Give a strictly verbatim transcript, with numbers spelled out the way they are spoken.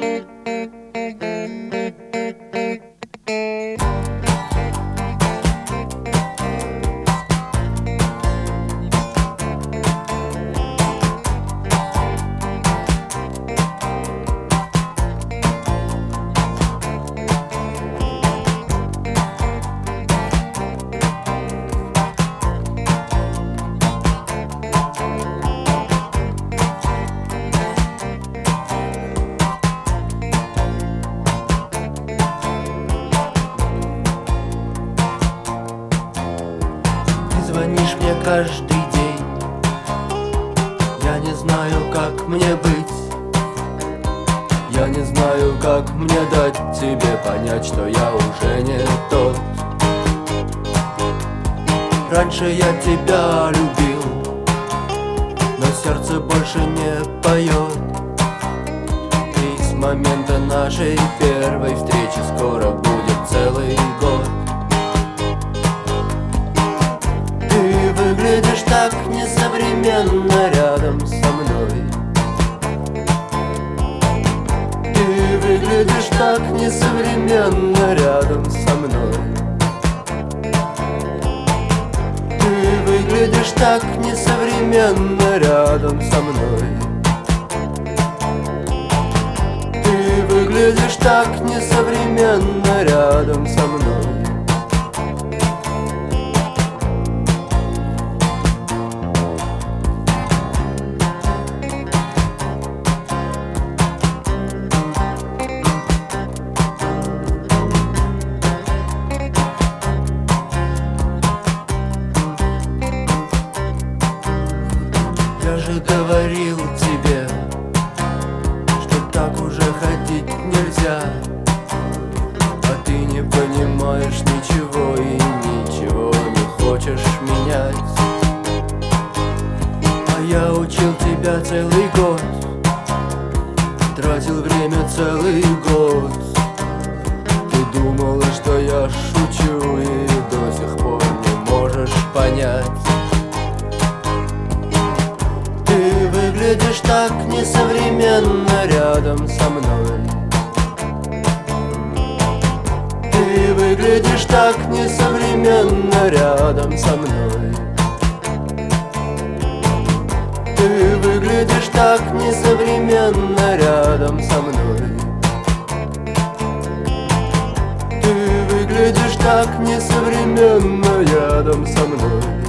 Звонишь мне каждый день, я не знаю, как мне быть. Я не знаю, как мне дать тебе понять, что я уже не тот. Раньше я тебя любил, но сердце больше не поет. И с момента нашей первой встречи скоро будет целый год. Выглядишь так несовременно рядом со мной. Ты выглядишь так несовременно рядом со мной. Ты выглядишь так несовременно рядом со мной. Ты выглядишь так несовременно рядом со мной. Я же говорил тебе, что так уже ходить нельзя. А ты не понимаешь ничего и ничего не хочешь менять. А я учил тебя целый год, тратил время целый год. Ты думала, что я шучу, и до сих пор не можешь понять. Ты выглядишь так несовременно рядом со мной. Ты выглядишь так несовременно рядом со мной. Ты выглядишь так несовременно рядом со мной. Ты выглядишь так несовременно рядом со мной.